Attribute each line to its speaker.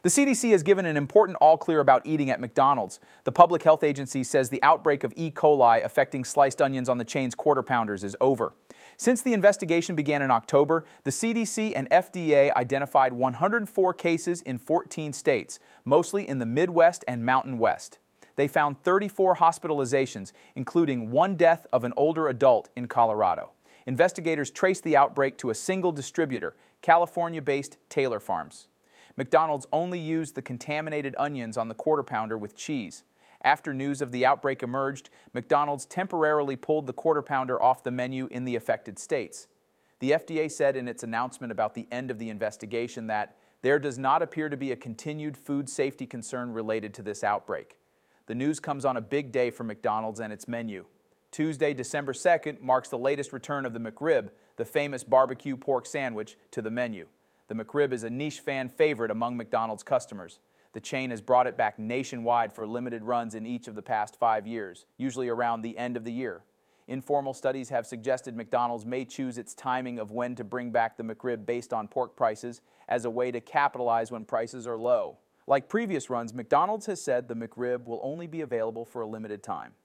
Speaker 1: The CDC has given an important all-clear about eating at McDonald's. The Public Health Agency says the outbreak of E. coli affecting sliced onions on the chain's Quarter Pounders is over. Since the investigation began in October, the CDC and FDA identified 104 cases in 14 states, mostly in the Midwest and Mountain West. They found 34 hospitalizations, including one death of an older adult in Colorado. Investigators traced the outbreak to a single distributor, California-based Taylor Farms. McDonald's only used the contaminated onions on the Quarter Pounder with cheese. After news of the outbreak emerged, McDonald's temporarily pulled the Quarter Pounder off the menu in the affected states. The FDA said in its announcement about the end of the investigation that there does not appear to be a continued food safety concern related to this outbreak. The news comes on a big day for McDonald's and its menu. Tuesday, December 2nd, marks the latest return of the McRib, the famous barbecue pork sandwich, to the menu. The McRib is a niche fan favorite among McDonald's customers. The chain has brought it back nationwide for limited runs in each of the past 5 years, usually around the end of the year. Informal studies have suggested McDonald's may choose its timing of when to bring back the McRib based on pork prices as a way to capitalize when prices are low. Like previous runs, McDonald's has said the McRib will only be available for a limited time.